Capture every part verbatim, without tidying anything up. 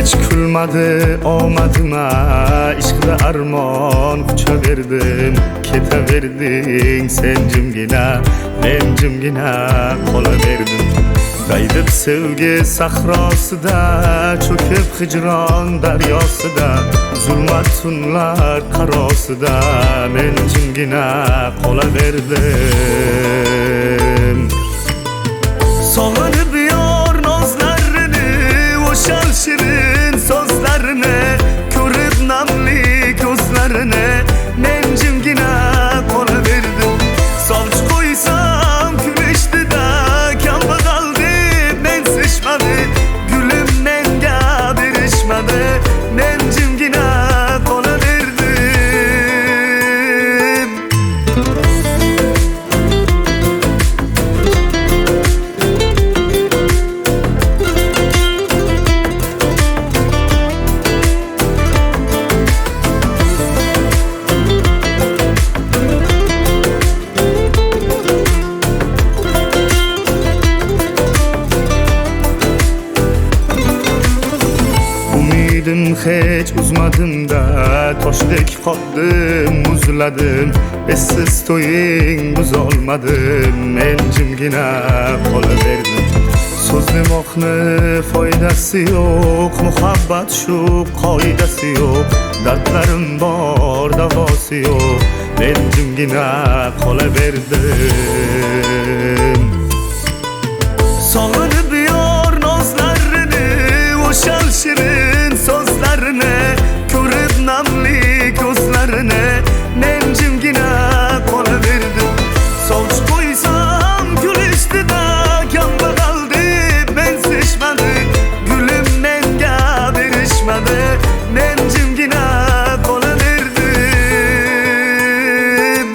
Hiç kulmadı omadıma, ishqida armon quchaverdim. Ketaverding sen jimgina, men jimgina qolaverdim. Daydib sevgi sahrosida, cho'kib hijron daryosida, zulmat tunlar qarosida, men jimgina qolaverdim. Sog'inib yor nozlarini, o'shal shirin so'zlarini, ko'rib namli ko'zlarini, men jimgina qolaverdim. Sovchi qo'ysam kulishdi-da, kambag'al deb mensishmadi, gulim menga berishmadi, men jimgina qolaverdim. Umidim hech uzmadim-da, toshdek qoldim, muzladim. Essiz to'ying buzolmadim, men jimgina qolaverdim. So'zlamoqni foydasi yo'q, muhabbat shu qoidasi yo'q. Dardlarim bor, davosi yo'q, men jimgina qolaverdim. Sog'inib yor nozlarini, o'shal shirin so'zlarini, ko'rib namli ko'zlarini, men jimgina qolaverdim. Sovchi qo'ysam kulishdi-da, kambag'al deb mensishmadi, gulim menga berishmadi, men jimgina qolaverdim.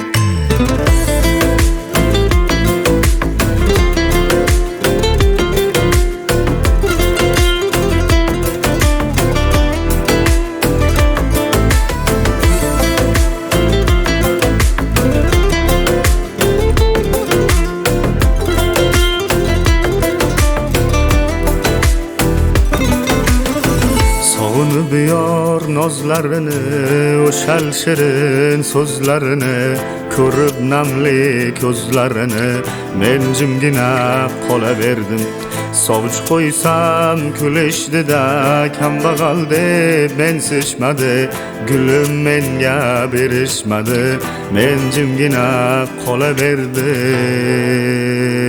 Sog'inib yor nozlarini, o'shal shirin so'zlarini, ko'rib namli ko'zlarini, men jimgina qolaverdim. Sovchi qo'ysam kulishdi-da, kambag'al deb mensishmadi, gulim menga berishmadi, men jimgina qolaverdim.